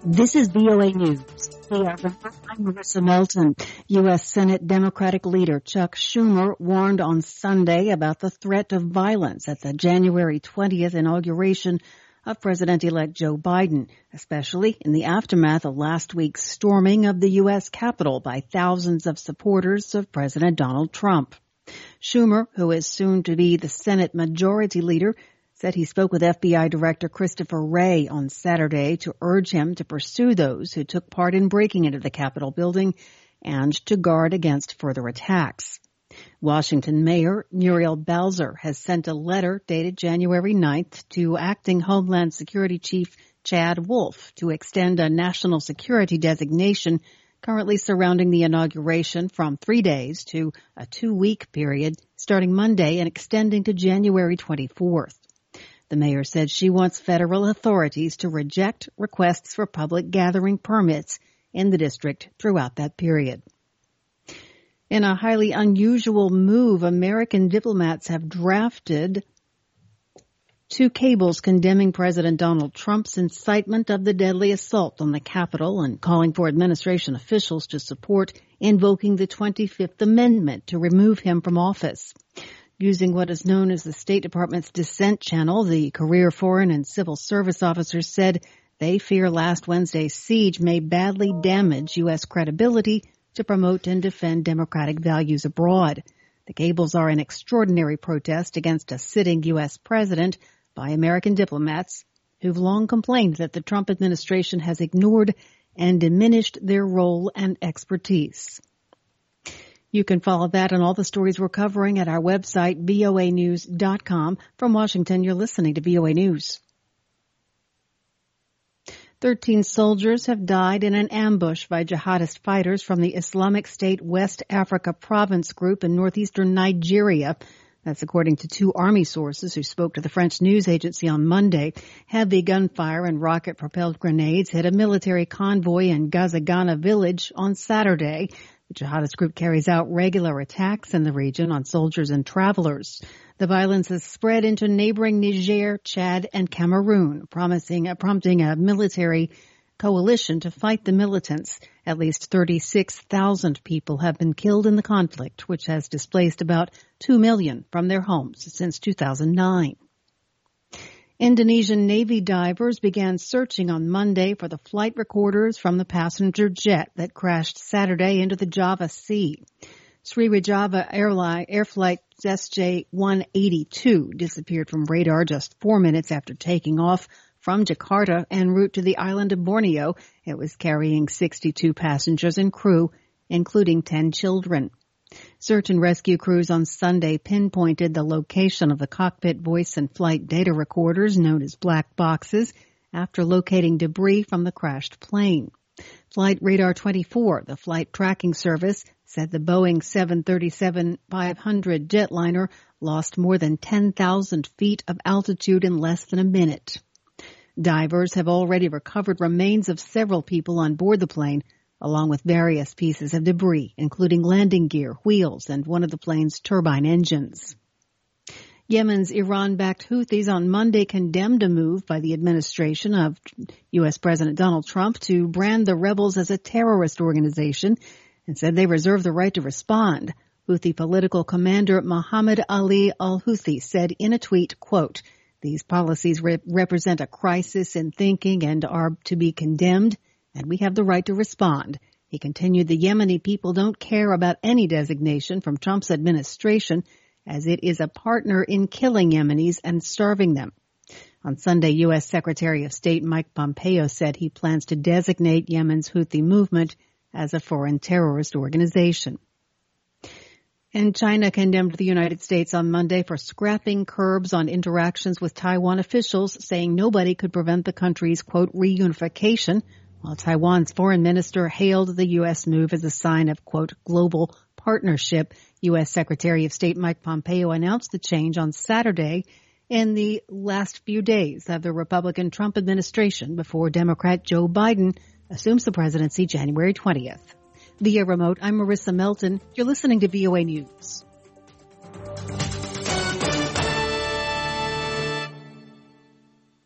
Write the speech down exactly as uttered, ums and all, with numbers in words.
This is V O A News. I'm Marissa Melton. U S. Senate Democratic leader Chuck Schumer warned on Sunday about the threat of violence at the January twentieth inauguration of President-elect Joe Biden, especially in the aftermath of last week's storming of the U S. Capitol by thousands of supporters of President Donald Trump. Schumer, who is soon to be the Senate Majority Leader, said he spoke with F B I Director Christopher Wray on Saturday to urge him to pursue those who took part in breaking into the Capitol building and to guard against further attacks. Washington Mayor Muriel Bowser has sent a letter dated January ninth to Acting Homeland Security Chief Chad Wolf to extend a national security designation currently surrounding the inauguration from three days to a two-week period starting Monday and extending to January twenty-fourth. The mayor said she wants federal authorities to reject requests for public gathering permits in the district throughout that period. In a highly unusual move, American diplomats have drafted two cables condemning President Donald Trump's incitement of the deadly assault on the Capitol and calling for administration officials to support invoking the twenty-fifth Amendment to remove him from office. Using what is known as the State Department's dissent channel, the career foreign and civil service officers said they fear last Wednesday's siege may badly damage U S credibility to promote and defend democratic values abroad. The cables are an extraordinary protest against a sitting U S president by American diplomats who've long complained that the Trump administration has ignored and diminished their role and expertise. You can follow that and all the stories we're covering at our website, V O A news dot com. From Washington, you're listening to V O A News. Thirteen soldiers have died in an ambush by jihadist fighters from the Islamic State West Africa Province Group in northeastern Nigeria. That's according to two army sources who spoke to the French news agency on Monday. Heavy gunfire and rocket-propelled grenades hit a military convoy in Gazagana village on Saturday. The jihadist group carries out regular attacks in the region on soldiers and travelers. The violence has spread into neighboring Niger, Chad, and Cameroon, promising, uh, prompting a military coalition to fight the militants. At least thirty-six thousand people have been killed in the conflict, which has displaced about two million from their homes since two thousand nine. Indonesian Navy divers began searching on Monday for the flight recorders from the passenger jet that crashed Saturday into the Java Sea. Sriwijaya Airline Air Flight S J one eighty-two disappeared from radar just four minutes after taking off from Jakarta en route to the island of Borneo. It was carrying sixty-two passengers and crew, including ten children. Search and rescue crews on Sunday pinpointed the location of the cockpit voice and flight data recorders known as black boxes after locating debris from the crashed plane. Flight Radar twenty-four, the flight tracking service, said the Boeing seven thirty-seven five hundred jetliner lost more than ten thousand feet of altitude in less than a minute. Divers have already recovered remains of several people on board the plane, along with various pieces of debris, including landing gear, wheels, and one of the plane's turbine engines. Yemen's Iran-backed Houthis on Monday condemned a move by the administration of U S. President Donald Trump to brand the rebels as a terrorist organization and said they reserve the right to respond. Houthi political commander Mohammed Ali al-Houthi said in a tweet, quote, "These policies re- represent a crisis in thinking and are to be condemned, and we have the right to respond." He continued, "The Yemeni people don't care about any designation from Trump's administration, as it is a partner in killing Yemenis and starving them." On Sunday, U S. Secretary of State Mike Pompeo said he plans to designate Yemen's Houthi movement as a foreign terrorist organization. And China condemned the United States on Monday for scrapping curbs on interactions with Taiwan officials, saying nobody could prevent the country's, quote, reunification, while Taiwan's foreign minister hailed the U S move as a sign of, quote, global partnership. U S. Secretary of State Mike Pompeo announced the change on Saturday in the last few days of the Republican Trump administration before Democrat Joe Biden assumes the presidency January twentieth. Via remote, I'm Marissa Melton. You're listening to V O A News.